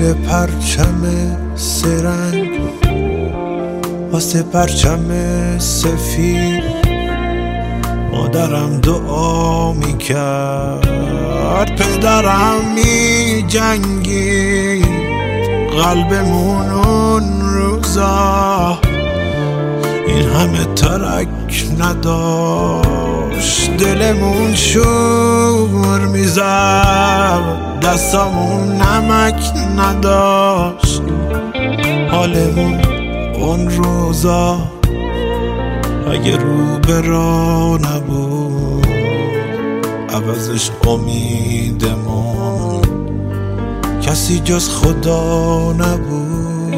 زیر پرچم سرنگ، واسه پرچم سفید مادرم دعا میکرد، پدرم میجنگید، قلبمون اون روزا این همه ترک نداشت، دلمون شور میزد، دستامون نمک نداشت، حالمون اون روزا اگه رو به راه نبود عوضش امیدمون کسی جز خدا نبود.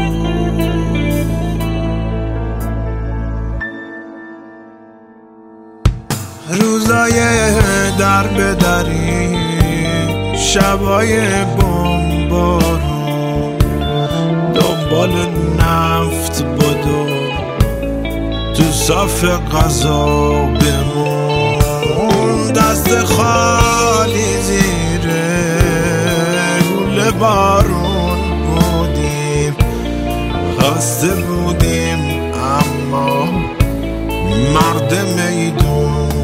روزای در به دری، شبای بمبارون، دنبال نفت بدو تو صف غذا بمون، دست خالی زیر گل بارون بودیم، خسته بودیم اما مرد میدون بودیم.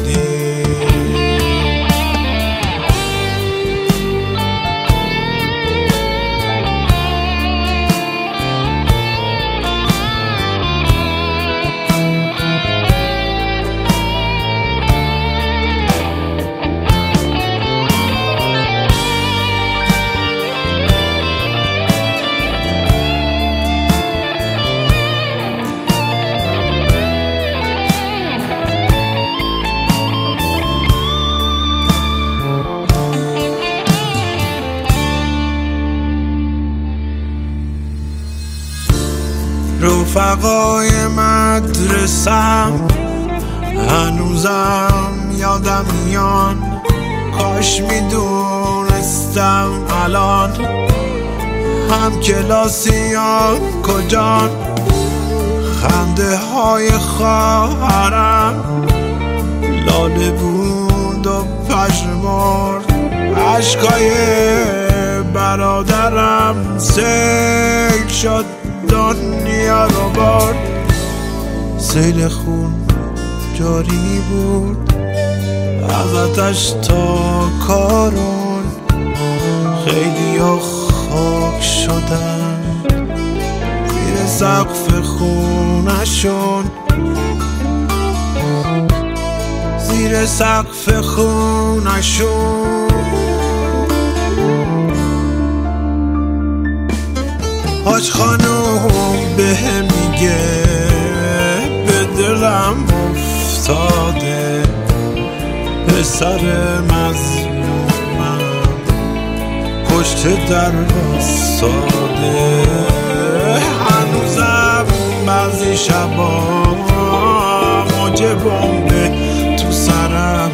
رفقای مدرسم هنوزم یادم میان، کاش میدونستم الان هم کلاسیان کجان، خنده های خواهرم لاله بود و پژمرد، عشقای برادرم سیل شد دنیا رو برد، سیل خون جاری بود از آتش تا کارون، خیلی ها خاک شدن زیر سقف خونشون، زیر سقف خونشون. حاج خانوم به میگه به دلم افتاده، پسر مظلومم پشت در واساده، هنوزم بعضی شبا موج بمب تو سرم،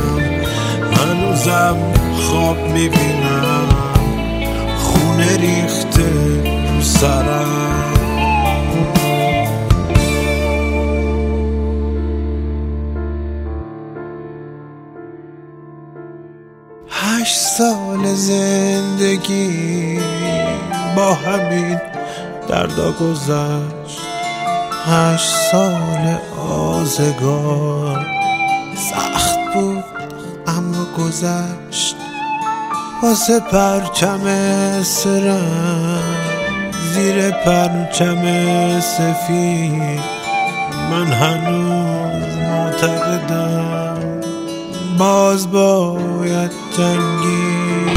هنوزم خواب میبینم خونه ریخته تو سرم. 8 سال زندگی با همین دردا گذشت، 8 سال آزگار سخت بود اما گذشت، واسه پرچم سرم زیر پرچم سفید من هنوز معتقدم باز باید جنگید.